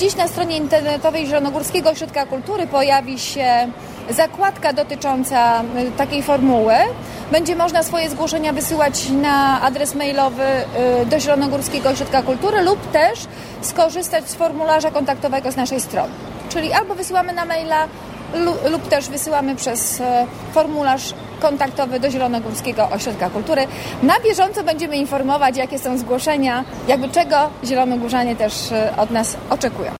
Dziś na stronie internetowej Zielonogórskiego Ośrodka Kultury pojawi się zakładka dotycząca takiej formuły. Będzie można swoje zgłoszenia wysyłać na adres mailowy do Zielonogórskiego Ośrodka Kultury lub też skorzystać z formularza kontaktowego z naszej strony. Czyli albo wysyłamy na maila lub też wysyłamy przez formularz kontaktowy do Zielonogórskiego Ośrodka Kultury. Na bieżąco będziemy informować, jakie są zgłoszenia, czego zielonogórzanie też od nas oczekują.